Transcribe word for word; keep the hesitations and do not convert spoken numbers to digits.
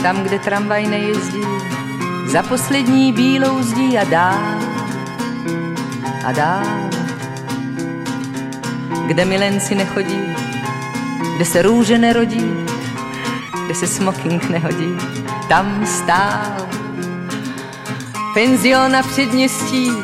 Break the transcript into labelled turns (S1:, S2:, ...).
S1: tam, kde tramvaj nejezdí, za poslední bílou zdí a dál a dál, kde milenci nechodí, kde se růže nerodí, kde se smoking nehodí, tam stál penzion na předměstí,